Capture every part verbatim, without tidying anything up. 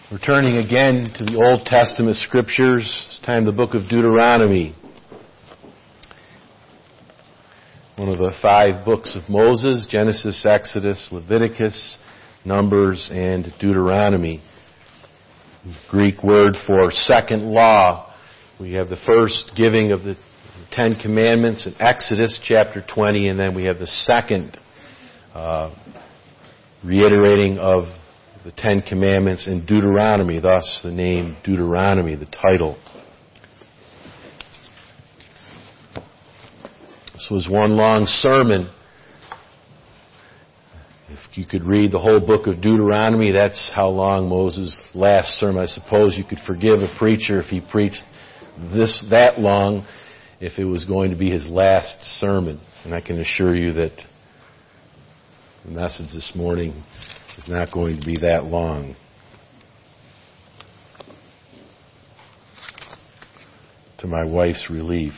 We're turning again to the Old Testament Scriptures. It's time the book of Deuteronomy. One of the five books of Moses: Genesis, Exodus, Leviticus, Numbers, and Deuteronomy. Greek word for second law. We have the first giving of the Ten Commandments in Exodus chapter twenty, and then we have the second uh, reiterating of the Ten Commandments in Deuteronomy, thus the name Deuteronomy, the title. This was one long sermon. If you could read the whole book of Deuteronomy, that's how long Moses' last sermon. I suppose you could forgive a preacher if he preached this that long, if it was going to be his last sermon. And I can assure you that the message this morning is not going to be that long. To my wife's relief.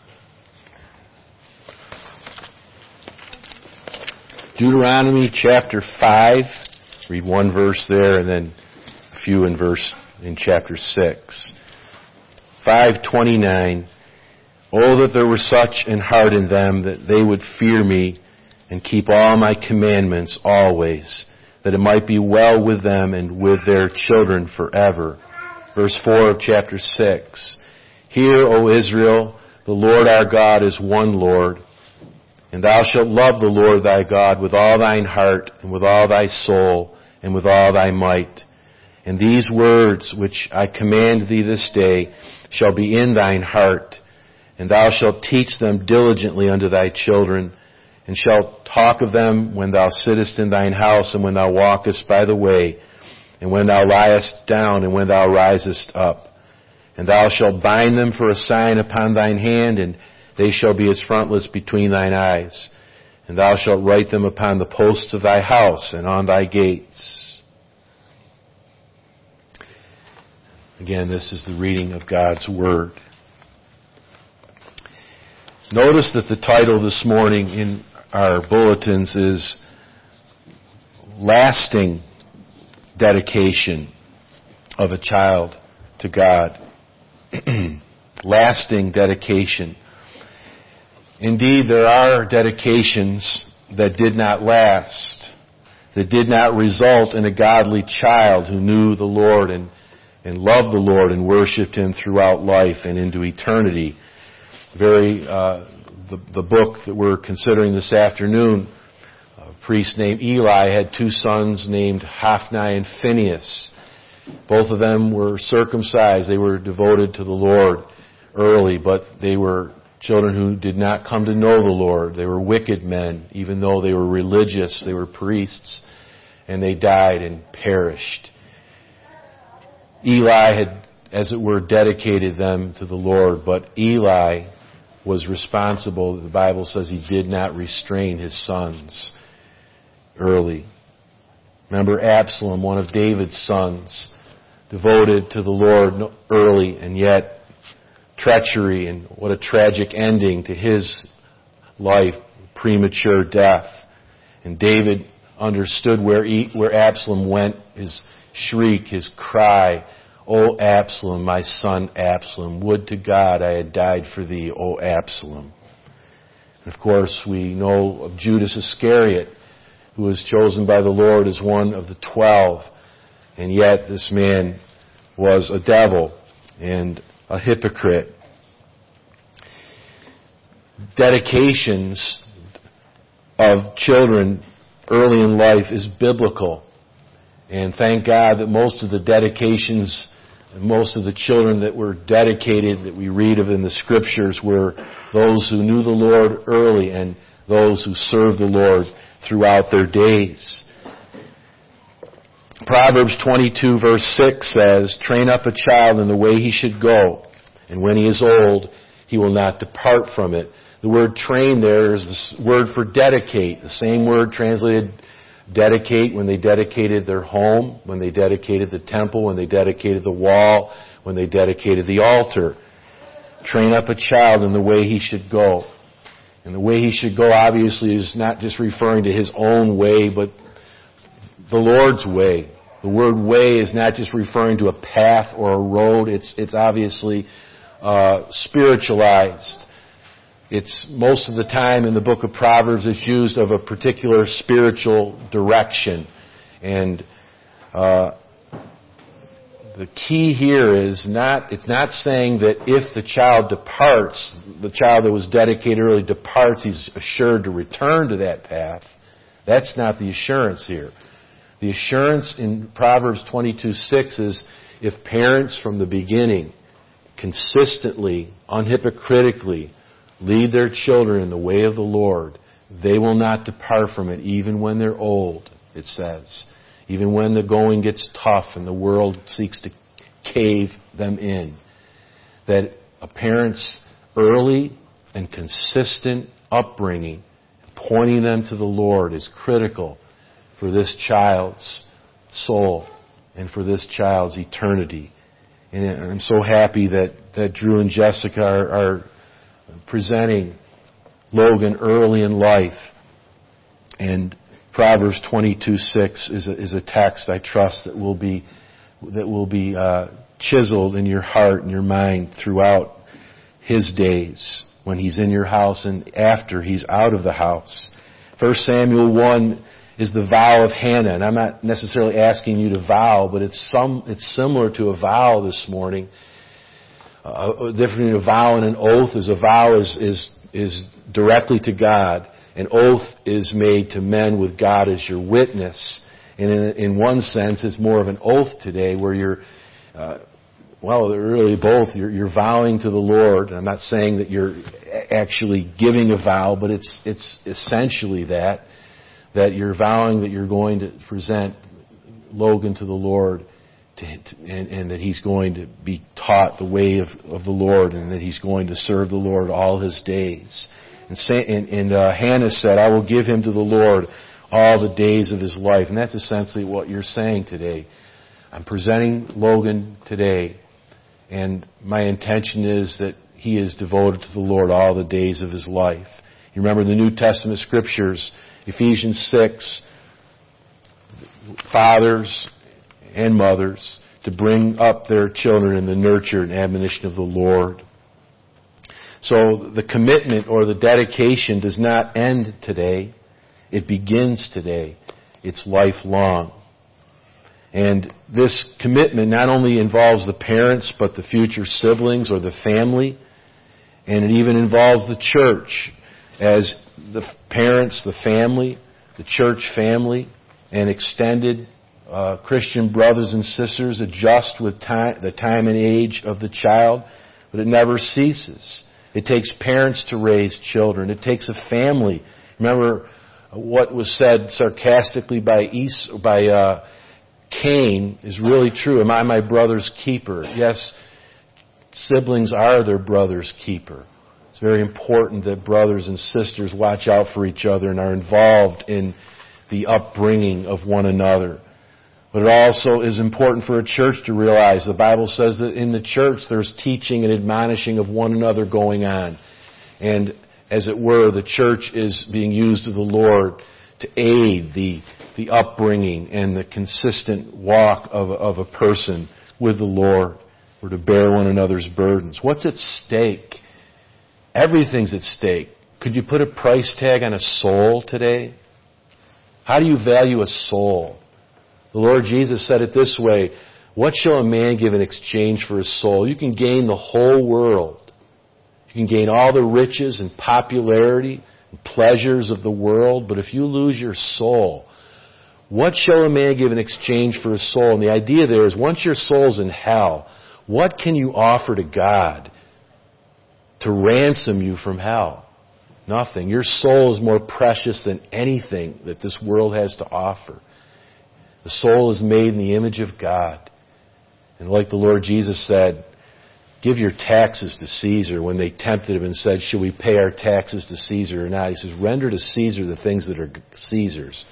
Deuteronomy chapter five. Read one verse there and then a few in verse in chapter six. five twenty-nine. Oh, that there were such an heart in them that they would fear me and keep all my commandments always, that it might be well with them and with their children forever. Verse four of chapter six. Hear, O Israel, the Lord our God is one Lord, and thou shalt love the Lord thy God with all thine heart, and with all thy soul, and with all thy might. And these words which I command thee this day shall be in thine heart, and thou shalt teach them diligently unto thy children, and shalt talk of them when thou sittest in thine house, and when thou walkest by the way, and when thou liest down, and when thou risest up. And thou shalt bind them for a sign upon thine hand, and they shall be as frontlets between thine eyes. And thou shalt write them upon the posts of thy house, and on thy gates. Again, this is the reading of God's Word. Notice that the title this morning in our bulletins is Lasting Dedication of a Child to God. Lasting dedication. Indeed, there are dedications that did not last, that did not result in a godly child who knew the Lord and, and loved the Lord and worshiped Him throughout life and into eternity. Very uh, The, the book that we're considering this afternoon, a priest named Eli had two sons named Hophni and Phinehas. Both of them were circumcised. They were devoted to the Lord early, but they were children who did not come to know the Lord. They were wicked men, even though they were religious. They were priests, and they died and perished. Eli had, as it were, dedicated them to the Lord, but Eli was responsible. The Bible says he did not restrain his sons early. Remember Absalom, one of David's sons, devoted to the Lord early, and yet treachery, and what a tragic ending to his life, premature death. And David understood where he, where Absalom went, his shriek, his cry, O Absalom, my son Absalom, would to God I had died for thee, O Absalom. And of course, we know of Judas Iscariot, who was chosen by the Lord as one of the twelve. And yet this man was a devil and a hypocrite. Dedications of children early in life is biblical. And thank God that most of the dedications, most of the children that were dedicated, that we read of in the Scriptures, were those who knew the Lord early and those who served the Lord throughout their days. Proverbs twenty-two verse six says, Train up a child in the way he should go, and when he is old, he will not depart from it. The word train there is the word for dedicate, the same word translated dedicate when they dedicated their home, when they dedicated the temple, when they dedicated the wall, when they dedicated the altar. Train up a child in the way he should go. And the way he should go, obviously, is not just referring to his own way, but the Lord's way. The word way is not just referring to a path or a road. It's, it's obviously uh, spiritualized. It's most of the time in the book of Proverbs it's used of a particular spiritual direction. And uh, the key here is not, it's not saying that if the child departs, the child that was dedicated early departs, he's assured to return to that path. That's not the assurance here. The assurance in Proverbs twenty-two six is if parents from the beginning consistently, unhypocritically lead their children in the way of the Lord, they will not depart from it even when they're old, it says. Even when the going gets tough and the world seeks to cave them in. That a parent's early and consistent upbringing, pointing them to the Lord, is critical for this child's soul and for this child's eternity. And I'm so happy that, that Drew and Jessica are, are presenting Logan early in life. And Proverbs twenty-two six is a, is a text I trust that will be that will be uh, chiseled in your heart and your mind throughout his days, when he's in your house and after he's out of the house. First Samuel one is the vow of Hannah, and I'm not necessarily asking you to vow, but it's some it's similar to a vow this morning. Uh, different between a vow and an oath is a vow is is is directly to God. An oath is made to men with God as your witness. And in, in one sense, it's more of an oath today where you're, uh, well, they're really both. You're, you're vowing to the Lord. I'm not saying that you're actually giving a vow, but it's it's essentially that, that you're vowing that you're going to present Logan to the Lord to, to, and, and that he's going to be taught the way of, of the Lord and that he's going to serve the Lord all his days. And, say, and, and uh, Hannah said, I will give him to the Lord all the days of his life. And that's essentially what you're saying today. I'm presenting Logan today, and my intention is that he is devoted to the Lord all the days of his life. You remember the New Testament scriptures, Ephesians six, fathers and mothers to bring up their children in the nurture and admonition of the Lord. So the commitment or the dedication does not end today. It begins today. It's lifelong. And this commitment not only involves the parents, but the future siblings or the family. And it even involves the church, as the parents, the family, the church family, and extended uh, Christian brothers and sisters adjust with time, the time and age of the child. But it never ceases. It takes parents to raise children. It takes a family. Remember what was said sarcastically by Esau, by uh, Cain is really true. Am I my brother's keeper? Yes, siblings are their brother's keeper. It's very important that brothers and sisters watch out for each other and are involved in the upbringing of one another. But it also is important for a church to realize, the Bible says that in the church there's teaching and admonishing of one another going on. And as it were, the church is being used of the Lord to aid the, the upbringing and the consistent walk of, of a person with the Lord, or to bear one another's burdens. What's at stake? Everything's at stake. Could you put a price tag on a soul today? How do you value a soul? The Lord Jesus said it this way, what shall a man give in exchange for his soul? You can gain the whole world. You can gain all the riches and popularity and pleasures of the world, but if you lose your soul, what shall a man give in exchange for his soul? And the idea there is, once your soul's in hell, what can you offer to God to ransom you from hell? Nothing. Your soul is more precious than anything that this world has to offer. The soul is made in the image of God. And like the Lord Jesus said, give your taxes to Caesar, when they tempted him and said, should we pay our taxes to Caesar or not? He says, render to Caesar the things that are Caesar's.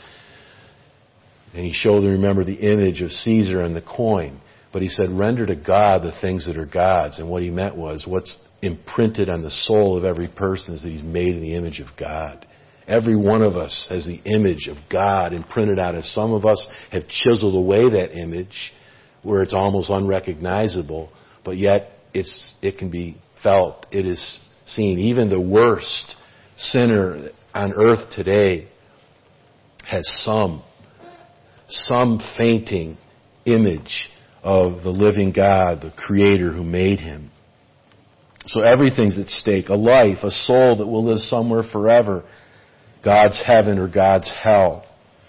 And he showed them, remember, the image of Caesar on the coin. But he said, render to God the things that are God's. And what he meant was, what's imprinted on the soul of every person is that he's made in the image of God. Every one of us has the image of God imprinted on us. Some of us have chiseled away that image where it's almost unrecognizable, but yet it's it can be felt. It is seen. Even the worst sinner on earth today has some, some fainting image of the living God, the Creator who made him. So everything's at stake. A life, a soul that will live somewhere forever. God's heaven or God's hell.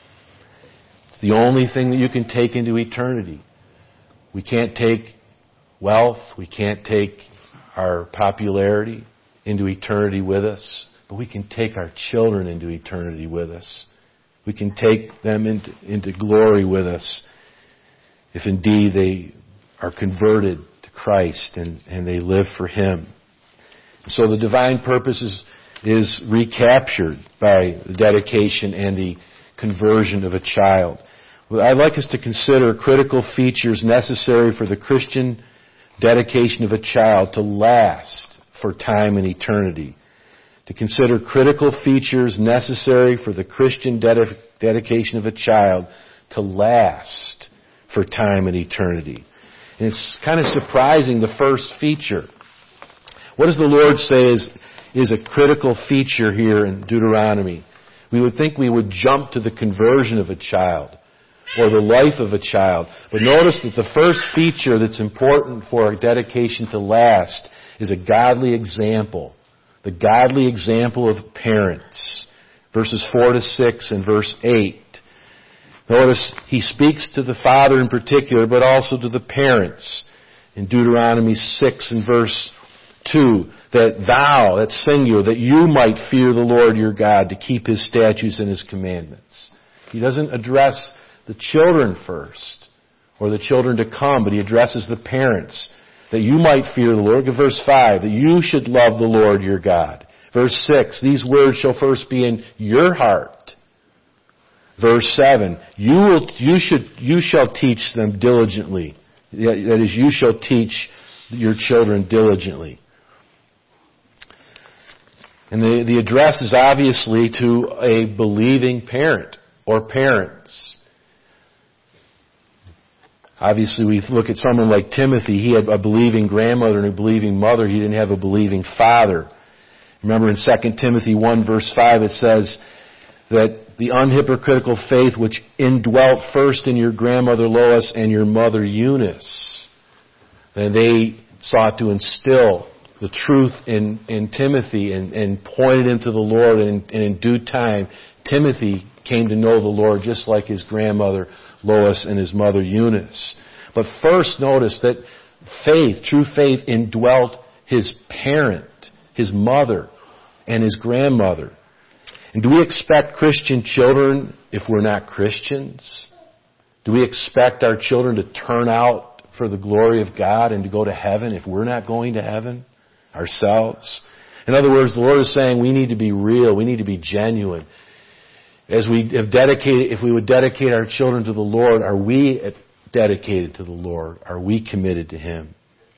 It's the only thing that you can take into eternity. We can't take wealth. We can't take our popularity into eternity with us. But we can take our children into eternity with us. We can take them into, into glory with us if indeed they are converted to Christ and, and they live for Him. So the divine purpose is, is recaptured by the dedication and the conversion of a child. Well, I'd like us to consider critical features necessary for the Christian dedication of a child to last for time and eternity. To consider critical features necessary for the Christian ded- dedication of a child to last for time and eternity. And it's kind of surprising, the first feature. What does the Lord say is, is a critical feature here in Deuteronomy? We would think we would jump to the conversion of a child or the life of a child. But notice that the first feature that's important for a dedication to last is a godly example. The godly example of parents. Verses four to six and verse eight. Notice he speaks to the father in particular, but also to the parents. In Deuteronomy six and verse two, that thou, that's singular, that you might fear the Lord your God to keep His statutes and His commandments. He doesn't address the children first, or the children to come, but he addresses the parents. That you might fear the Lord. Verse five, that you should love the Lord your God. Verse six, these words shall first be in your heart. Verse seven, you will, you should, you shall teach them diligently. That is, you shall teach your children diligently. And the, the address is obviously to a believing parent or parents. Obviously, we look at someone like Timothy. He had a believing grandmother and a believing mother. He didn't have a believing father. Remember in Second Timothy one verse five it says that the unhypocritical faith which indwelt first in your grandmother Lois and your mother Eunice, and they sought to instill the truth in, in Timothy and, and pointed him to the Lord, and, and in due time Timothy came to know the Lord just like his grandmother Lois and his mother Eunice. But first notice that faith, true faith, indwelt his parent, his mother, and his grandmother. And do we expect Christian children if we're not Christians? Do we expect our children to turn out for the glory of God and to go to heaven if we're not going to heaven ourselves? In other words, the Lord is saying we need to be real, we need to be genuine. As we have dedicated, if we would dedicate our children to the Lord, are we dedicated to the Lord? Are we committed to Him?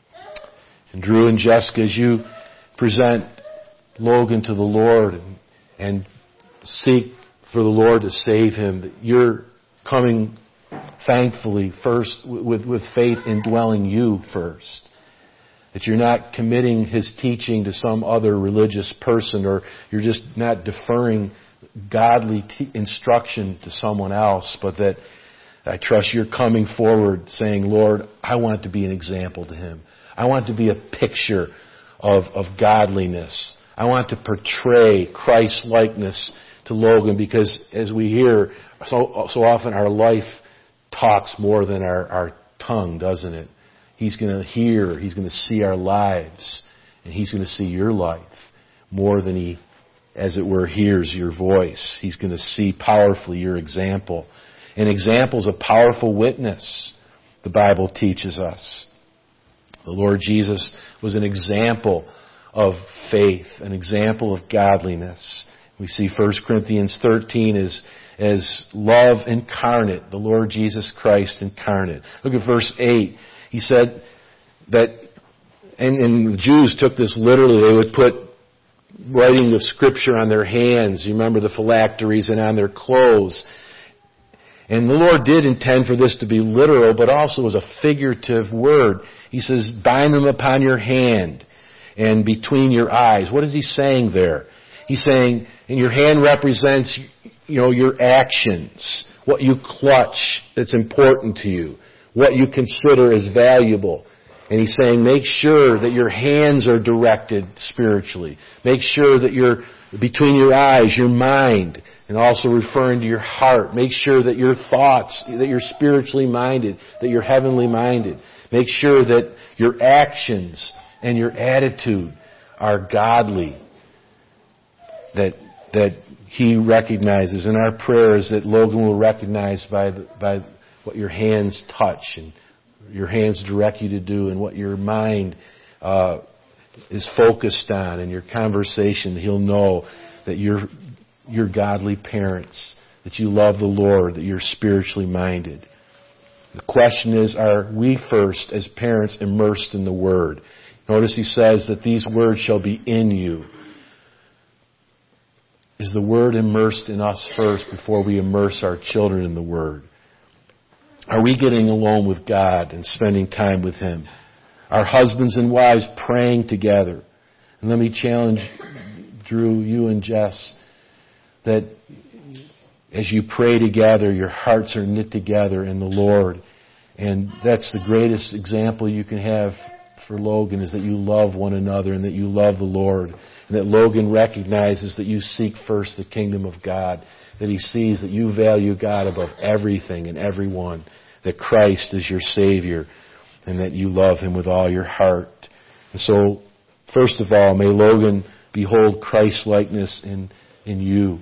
And Drew and Jessica, as you present Logan to the Lord and, and seek for the Lord to save him, that you're coming thankfully first with, with faith indwelling you first. That you're not committing his teaching to some other religious person, or you're just not deferring godly t- instruction to someone else, but that I trust you're coming forward saying, Lord, I want to be an example to him. I want to be a picture of, of godliness. I want to portray Christ-likeness to Logan, because as we hear, so, so often our life talks more than our, our tongue, doesn't it? He's going to hear, he's going to see our lives, and he's going to see your life more than he, as it were, hears your voice. He's going to see powerfully your example. And example's a powerful witness, the Bible teaches us. The Lord Jesus was an example of faith, an example of godliness. We see First Corinthians thirteen as, as love incarnate, the Lord Jesus Christ incarnate. Look at verse eight. He said that, and, and the Jews took this literally, they would put writing of Scripture on their hands. You remember the phylacteries, and on their clothes. And the Lord did intend for this to be literal, but also as a figurative word. He says, bind them upon your hand and between your eyes. What is He saying there? He's saying, and your hand represents, you know, your actions, what you clutch that's important to you, what you consider as valuable. And He's saying, make sure that your hands are directed spiritually. Make sure that you're between your eyes, your mind, and also referring to your heart. Make sure that your thoughts, that you're spiritually minded, that you're heavenly minded. Make sure that your actions and your attitude are godly. That that He recognizes. And our prayer is that Logan will recognize by the, by what your hands touch and your hands direct you to do, and what your mind uh, is focused on, and your conversation. He'll know that you're you're godly parents, that you love the Lord, that you're spiritually minded. The question is, are we first as parents immersed in the Word? Notice He says that these words shall be in you. Is the Word immersed in us first before we immerse our children in the Word? Are we getting alone with God and spending time with Him? Are husbands and wives praying together? And let me challenge Drew, you and Jess, that as you pray together, your hearts are knit together in the Lord. And that's the greatest example you can have for Logan, is that you love one another and that you love the Lord. And that Logan recognizes that you seek first the kingdom of God. That he sees that you value God above everything and everyone. That Christ is your Savior. And that you love Him with all your heart. And so, first of all, may Logan behold Christ-likeness in, in you.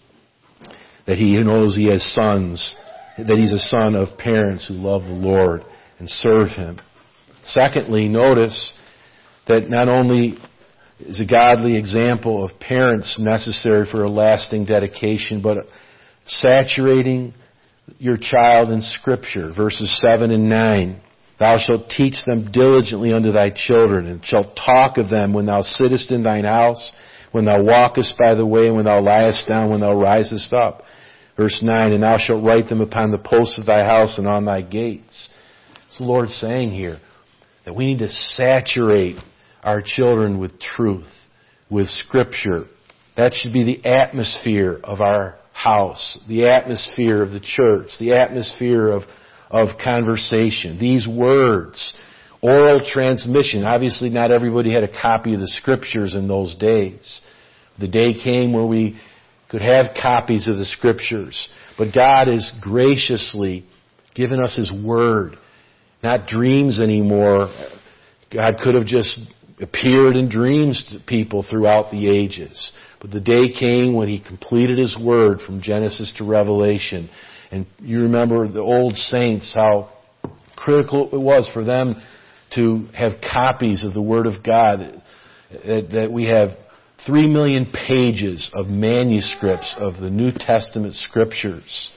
That he knows he has sons. That he's a son of parents who love the Lord and serve Him. Secondly, notice that not only is a godly example of parents necessary for a lasting dedication, but saturating your child in Scripture. Verses seven and nine. Thou shalt teach them diligently unto thy children, and shalt talk of them when thou sittest in thine house, when thou walkest by the way, and when thou liest down, when thou risest up. Verse nine, and thou shalt write them upon the posts of thy house and on thy gates. It's the Lord saying here that we need to saturate our children with truth, with Scripture. That should be the atmosphere of our house, the atmosphere of the church, the atmosphere of, of conversation. These words, oral transmission. Obviously not everybody had a copy of the Scriptures in those days. The day came where we could have copies of the Scriptures. But God has graciously given us His Word. Not dreams anymore. God could have just appeared in dreams to people throughout the ages. But the day came when He completed His Word from Genesis to Revelation. And you remember the old saints, how critical it was for them to have copies of the Word of God. That we have three million pages of manuscripts of the New Testament Scriptures.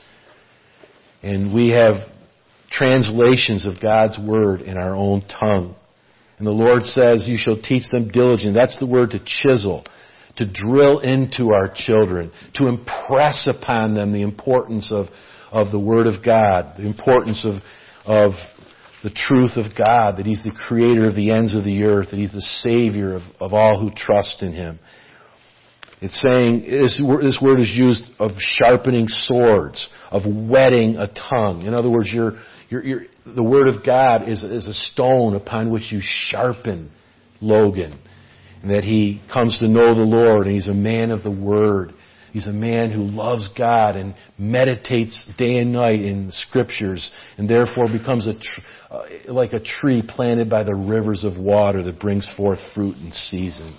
And we have translations of God's Word in our own tongue. And the Lord says, you shall teach them diligently. That's the word to chisel, to drill into our children, to impress upon them the importance of, of the Word of God, the importance of, of the truth of God, that He's the creator of the ends of the earth, that He's the Savior of, of all who trust in Him. It's saying, this, this word is used of sharpening swords, of whetting a tongue. In other words, you're, you're, you're, the Word of God is, is a stone upon which you sharpen Logan. And that he comes to know the Lord, and he's a man of the Word. He's a man who loves God and meditates day and night in the Scriptures, and therefore becomes a tr- uh, like a tree planted by the rivers of water that brings forth fruit in season.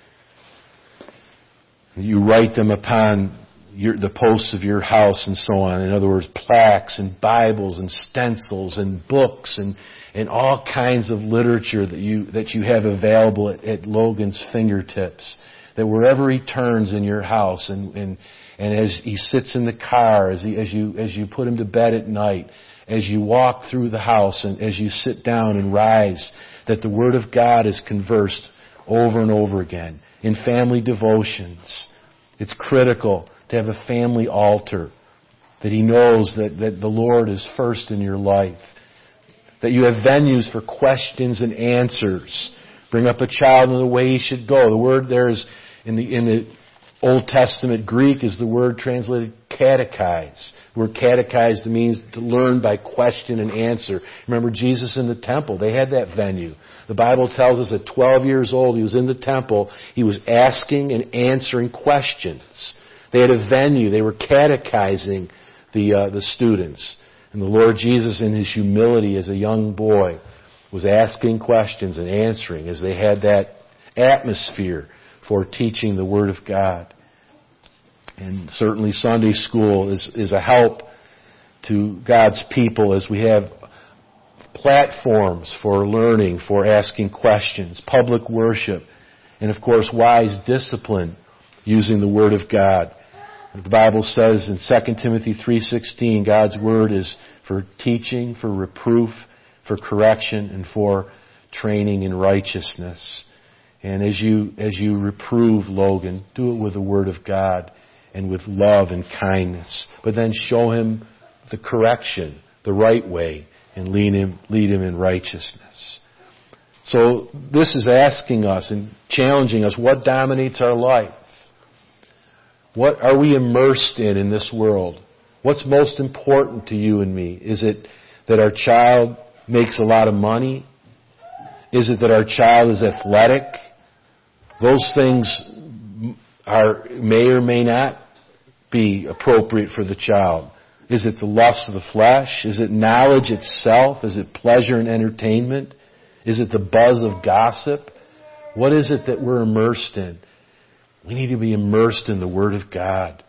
You write them upon your, the posts of your house and so on. In other words, plaques and Bibles and stencils and books and, and all kinds of literature that you that you have available at, at Logan's fingertips. That wherever he turns in your house, and, and, and as he sits in the car, as, he, as, you, as you put him to bed at night, as you walk through the house, and as you sit down and rise, that the Word of God is conversed over and over again. In family devotions, it's critical to have a family altar, that he knows that, that the Lord is first in your life, that you have venues for questions and answers. Bring up a child in the way he should go. The word there is, in the, in the Old Testament Greek, is the word translated catechize. The word catechized means to learn by question and answer. Remember Jesus in the temple, they had that venue. The Bible tells us at twelve years old, he was in the temple, he was asking and answering questions. They had a venue, they were catechizing the uh, the students. And the Lord Jesus, in his humility as a young boy, was asking questions and answering as they had that atmosphere for teaching the Word of God. And certainly Sunday school is, is a help to God's people as we have platforms for learning, for asking questions, public worship, and of course wise discipline using the Word of God. The Bible says in Second Timothy three sixteen, God's Word is for teaching, for reproof, for correction, and for training in righteousness. And as you as you reprove Logan, do it with the Word of God and with love and kindness. But then show him the correction, the right way, and lead him, lead him in righteousness. So this is asking us and challenging us, what dominates our life? What are we immersed in in this world? What's most important to you and me? Is it that our child makes a lot of money? Is it that our child is athletic? Those things are may or may not be appropriate for the child. Is it the lust of the flesh? Is it knowledge itself? Is it pleasure and entertainment? Is it the buzz of gossip? What is it that we're immersed in? We need to be immersed in the Word of God.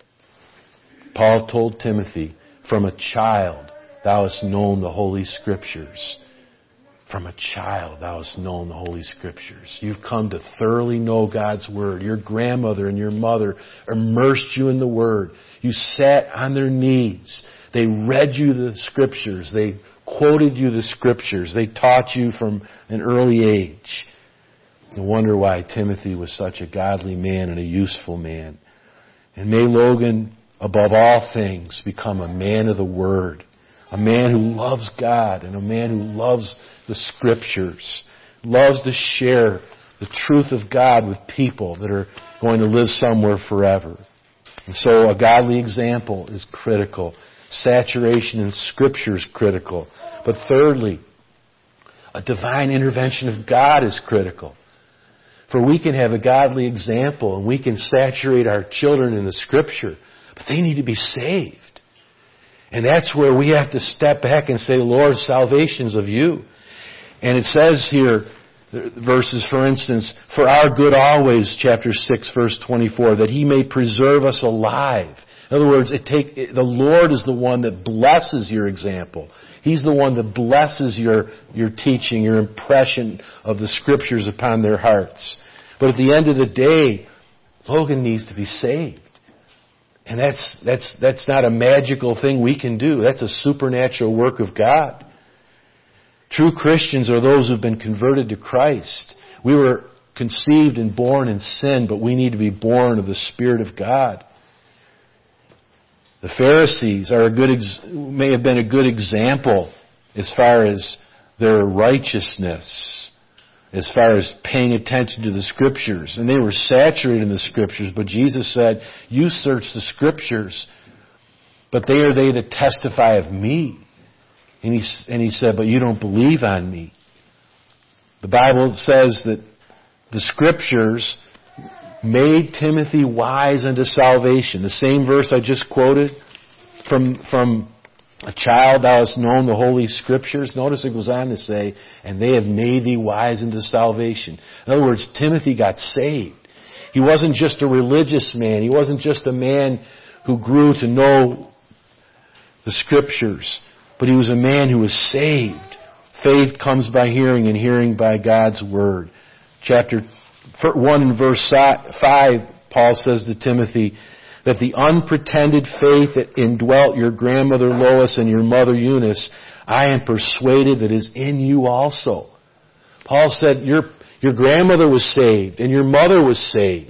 Paul told Timothy, from a child thou hast known the Holy Scriptures. From a child thou hast known the Holy Scriptures. You've come to thoroughly know God's Word. Your grandmother and your mother immersed you in the Word. You sat on their knees. They read you the Scriptures. They quoted you the Scriptures. They taught you from an early age. No wonder why Timothy was such a godly man and a useful man. And may Logan, above all things, become a man of the Word. A man who loves God and a man who loves the Scriptures. Loves to share the truth of God with people that are going to live somewhere forever. And so a godly example is critical. Saturation in Scripture is critical. But thirdly, a divine intervention of God is critical. For we can have a godly example and we can saturate our children in the Scripture, but they need to be saved. And that's where we have to step back and say, Lord, salvation's of you. And it says here, verses, for instance, for our good always, chapter six, verse twenty-four, that He may preserve us alive. In other words, it take, it, the Lord is the one that blesses your example. He's the one that blesses your, your teaching, your impression of the Scriptures upon their hearts. But at the end of the day, Logan needs to be saved. And that's, that's, that's not a magical thing we can do. That's a supernatural work of God. True Christians are those who've been converted to Christ. We were conceived and born in sin, but we need to be born of the Spirit of God. The Pharisees are a good, may have been a good example as far as their righteousness, as far as paying attention to the Scriptures. And they were saturated in the Scriptures, but Jesus said, you search the Scriptures, but they are they that testify of me. And he, and he said, but you don't believe on me. The Bible says that the Scriptures made Timothy wise unto salvation. The same verse I just quoted from, from a child thou hast known the Holy Scriptures. Notice it goes on to say, and they have made thee wise unto salvation. In other words, Timothy got saved. He wasn't just a religious man. He wasn't just a man who grew to know the Scriptures. But he was a man who was saved. Faith comes by hearing, and hearing by God's Word. Chapter one and verse five, Paul says to Timothy, that the unpretended faith that indwelt your grandmother Lois and your mother Eunice, I am persuaded that is in you also. Paul said, your, Your grandmother was saved, and your mother was saved.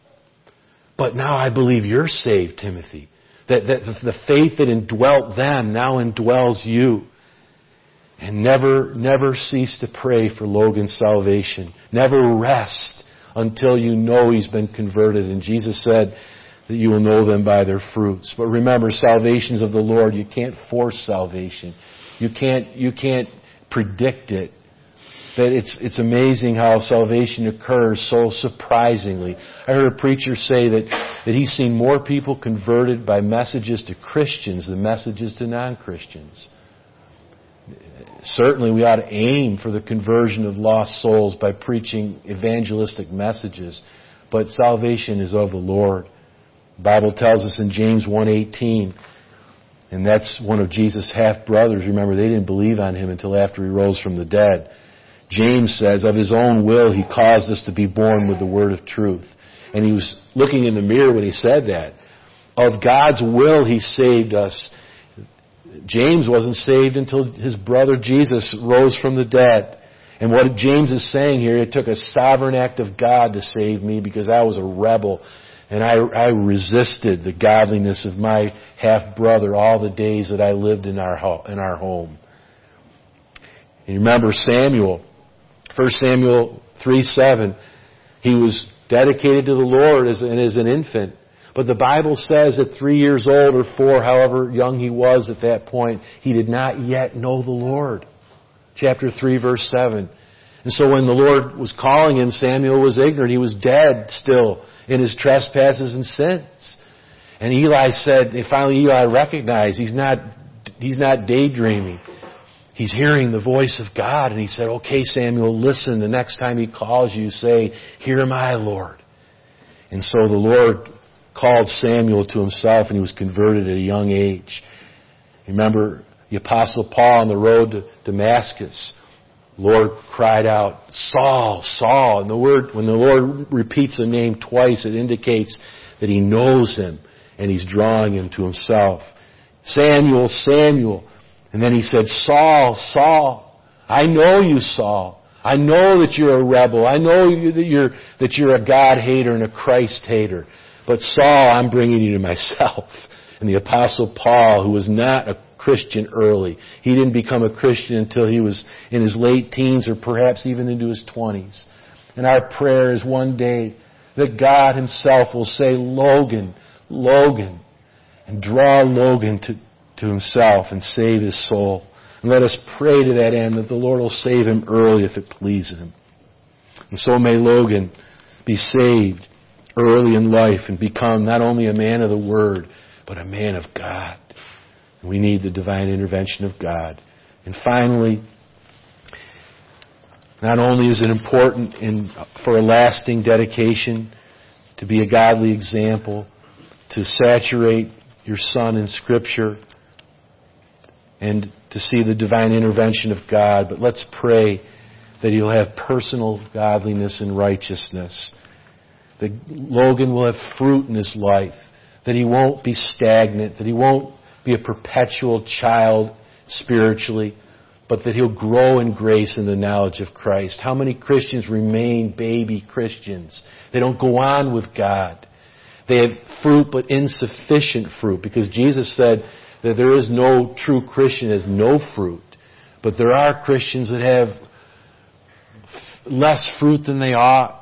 But now I believe you're saved, Timothy. That, that the faith that indwelt them now indwells you. And never, never cease to pray for Logan's salvation. Never rest until you know he's been converted. And Jesus said that you will know them by their fruits. But remember, salvation is of the Lord. You can't force salvation. You can't, you can't predict it. That it's, it's amazing how salvation occurs so surprisingly. I heard a preacher say that, that he's seen more people converted by messages to Christians than messages to non-Christians. Certainly we ought to aim for the conversion of lost souls by preaching evangelistic messages. But salvation is of the Lord. The Bible tells us in James one eighteen, and that's one of Jesus' half-brothers. Remember, they didn't believe on Him until after He rose from the dead. James says, of His own will He caused us to be born with the word of truth. And he was looking in the mirror when he said that. Of God's will He saved us. James wasn't saved until his brother Jesus rose from the dead. And what James is saying here, it took a sovereign act of God to save me because I was a rebel. And I, I resisted the godliness of my half-brother all the days that I lived in our, in our home. And you remember Samuel, First Samuel three seven, he was dedicated to the Lord as, as an infant. But the Bible says at three years old or four, however young he was at that point, he did not yet know the Lord. Chapter three, verse seven. And so when the Lord was calling him, Samuel was ignorant. He was dead still in his trespasses and sins. And Eli said, and finally Eli recognized he's not, he's not daydreaming. He's hearing the voice of God. And he said, okay, Samuel, listen. The next time he calls you, say, here am I, Lord. And so the Lord called Samuel to Himself, and he was converted at a young age. Remember the Apostle Paul on the road to Damascus. The Lord cried out, Saul, Saul. And the word, when the Lord repeats a name twice, it indicates that He knows him and He's drawing him to Himself. Samuel, Samuel. And then He said, Saul, Saul. I know you, Saul. I know that you're a rebel. I know you, that you're that you're a God hater and a Christ hater. But Saul, I'm bringing you to myself. And the Apostle Paul, who was not a Christian early, he didn't become a Christian until he was in his late teens or perhaps even into his twenties. And our prayer is one day that God Himself will say, Logan, Logan, and draw Logan to, to Himself and save his soul. And let us pray to that end that the Lord will save him early if it pleases Him. And so may Logan be saved early in life and become not only a man of the Word, but a man of God. And we need the divine intervention of God. And finally, not only is it important in, for a lasting dedication to be a godly example, to saturate your son in Scripture, and to see the divine intervention of God, but let's pray that he'll have personal godliness and righteousness. That Logan will have fruit in his life. That he won't be stagnant. That he won't be a perpetual child spiritually. But that he'll grow in grace and the knowledge of Christ. How many Christians remain baby Christians? They don't go on with God. They have fruit but insufficient fruit. Because Jesus said that there is no true Christian that has no fruit. But there are Christians that have less fruit than they ought.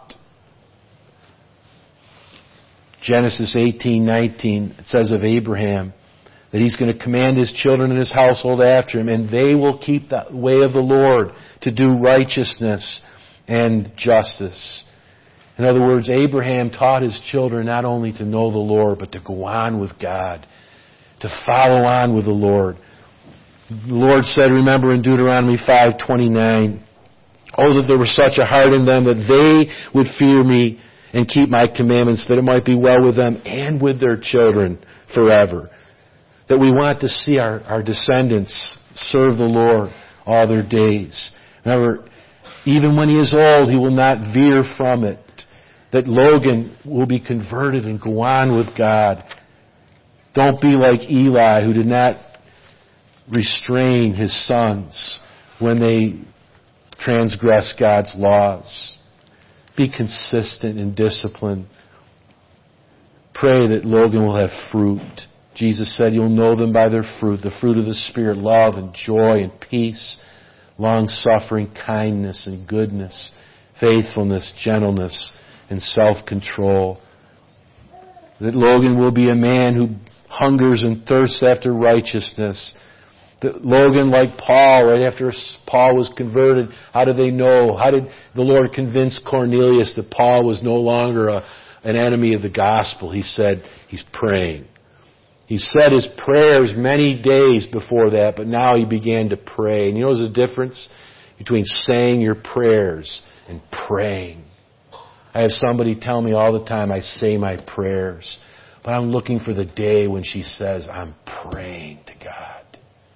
Genesis eighteen nineteen, it says of Abraham that he's going to command his children and his household after him, and they will keep the way of the Lord to do righteousness and justice. In other words, Abraham taught his children not only to know the Lord, but to go on with God, to follow on with the Lord. The Lord said, remember in Deuteronomy five twenty-nine, oh, that there was such a heart in them that they would fear me and keep my commandments, that it might be well with them and with their children forever. That we want to see our, our descendants serve the Lord all their days. Remember, even when he is old, he will not veer from it. That Logan will be converted and go on with God. Don't be like Eli, who did not restrain his sons when they transgressed God's laws. Be consistent and disciplined. Pray that Logan will have fruit. Jesus said you'll know them by their fruit. The fruit of the Spirit, love and joy and peace, long-suffering, kindness and goodness, faithfulness, gentleness, and self-control. That Logan will be a man who hungers and thirsts after righteousness. That Logan, like Paul, right after Paul was converted, how did they know? How did the Lord convince Cornelius that Paul was no longer a, an enemy of the gospel? He said he's praying. He said his prayers many days before that, but now he began to pray. And you know there's a difference between saying your prayers and praying. I have somebody tell me all the time I say my prayers, but I'm looking for the day when she says, I'm praying to God.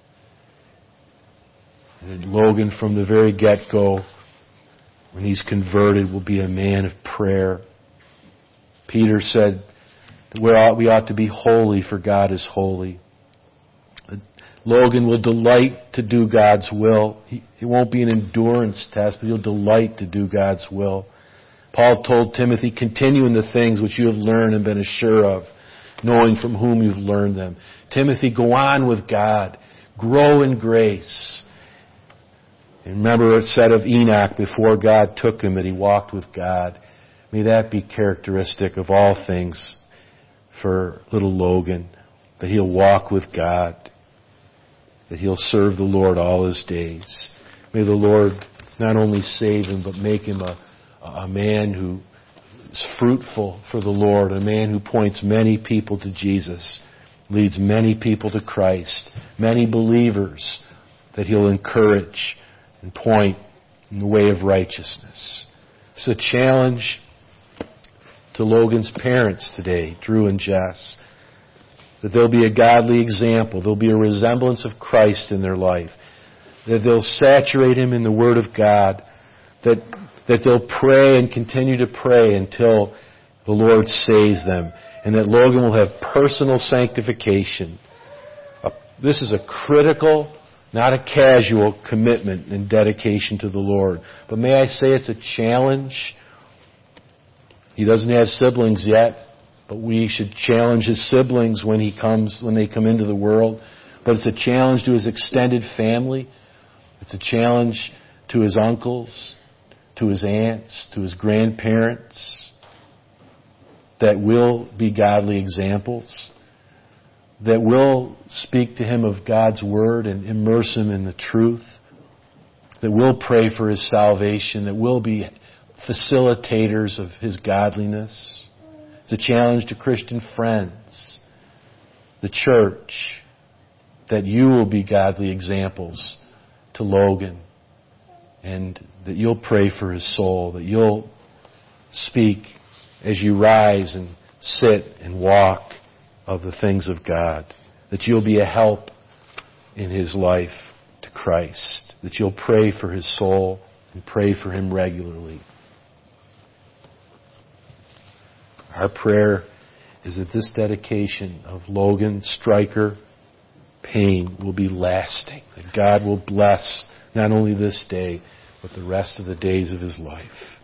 And Logan, from the very get-go, when he's converted, will be a man of prayer. Peter said that we ought to be holy, for God is holy. Logan will delight to do God's will. It won't be an endurance test, but he'll delight to do God's will. Paul told Timothy, continue in the things which you have learned and been assured of, knowing from whom you've learned them. Timothy, go on with God. Grow in grace. And remember it said of Enoch before God took him that he walked with God. May that be characteristic of all things for little Logan, that he'll walk with God, that he'll serve the Lord all his days. May the Lord not only save him, but make him a, a man who is fruitful for the Lord, a man who points many people to Jesus, leads many people to Christ, many believers that he'll encourage and point in the way of righteousness. It's a challenge to Logan's parents today, Drew and Jess, that there'll be a godly example, there'll be a resemblance of Christ in their life, that they'll saturate him in the Word of God, that that they'll pray and continue to pray until the Lord saves them, and that Logan will have personal sanctification. This is a critical, not a casual commitment and dedication to the Lord. But may I say it's a challenge. He doesn't have siblings yet, but we should challenge his siblings when he comes, when they come into the world. But it's a challenge to his extended family. It's a challenge to his uncles, to his aunts, to his grandparents, that will be godly examples, that will speak to him of God's Word and immerse him in the truth, that will pray for his salvation, that will be facilitators of his godliness. It's a challenge to Christian friends, the church, that you will be godly examples to Logan, and that you'll pray for his soul, that you'll speak as you rise and sit and walk of the things of God, that you'll be a help in his life to Christ, that you'll pray for his soul and pray for him regularly. Our prayer is that this dedication of Logan Stryker Payne will be lasting, that God will bless not only this day, but the rest of the days of his life.